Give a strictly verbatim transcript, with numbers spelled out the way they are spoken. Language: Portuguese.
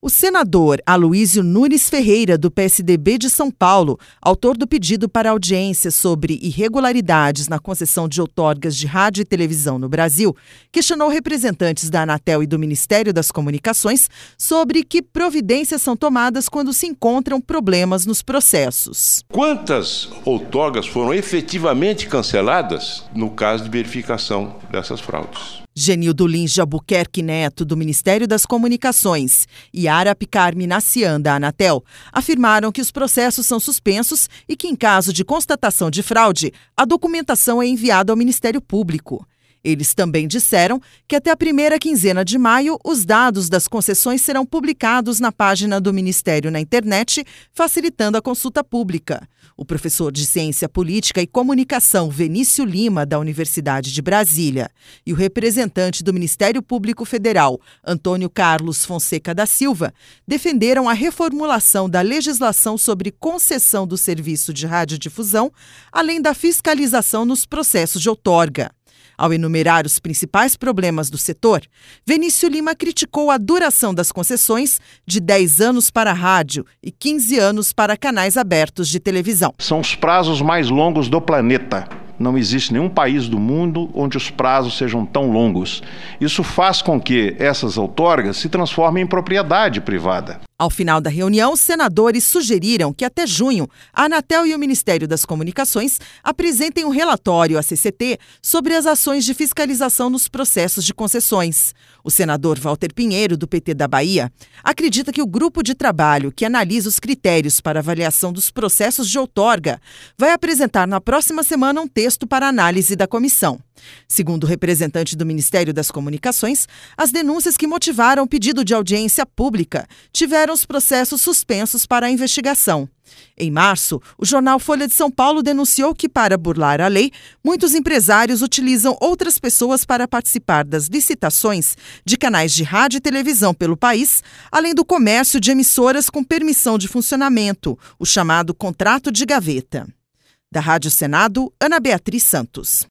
O senador Aloísio Nunes Ferreira, do P S D B de São Paulo, autor do pedido para audiência sobre irregularidades na concessão de outorgas de rádio e televisão no Brasil, questionou representantes da Anatel e do Ministério das Comunicações sobre que providências são tomadas quando se encontram problemas nos processos. Quantas outorgas foram efetivamente canceladas no caso de verificação dessas fraudes? Genildo Lins de Albuquerque Neto, do Ministério das Comunicações, e Yara Picar Minassian, da Anatel, afirmaram que os processos são suspensos e que, em caso de constatação de fraude, a documentação é enviada ao Ministério Público. Eles também disseram que até a primeira quinzena de maio, os dados das concessões serão publicados na página do Ministério na internet, facilitando a consulta pública. O professor de Ciência Política e Comunicação, Venício Lima, da Universidade de Brasília, e o representante do Ministério Público Federal, Antônio Carlos Fonseca da Silva, defenderam a reformulação da legislação sobre concessão do serviço de radiodifusão, além da fiscalização nos processos de outorga. Ao enumerar os principais problemas do setor, Venício Lima criticou a duração das concessões de dez anos para a rádio e quinze anos para canais abertos de televisão. São os prazos mais longos do planeta. Não existe nenhum país do mundo onde os prazos sejam tão longos. Isso faz com que essas outorgas se transformem em propriedade privada. Ao final da reunião, os senadores sugeriram que até junho a Anatel e o Ministério das Comunicações apresentem um relatório à C C T sobre as ações de fiscalização nos processos de concessões. O senador Walter Pinheiro, do P T da Bahia, acredita que o grupo de trabalho que analisa os critérios para avaliação dos processos de outorga vai apresentar na próxima semana um texto para análise da comissão. Segundo o representante do Ministério das Comunicações, as denúncias que motivaram o pedido de audiência pública tiveram os processos suspensos para a investigação. Em março, o jornal Folha de São Paulo denunciou que, para burlar a lei, muitos empresários utilizam outras pessoas para participar das licitações de canais de rádio e televisão pelo país, além do comércio de emissoras com permissão de funcionamento, o chamado contrato de gaveta. Da Rádio Senado, Ana Beatriz Santos.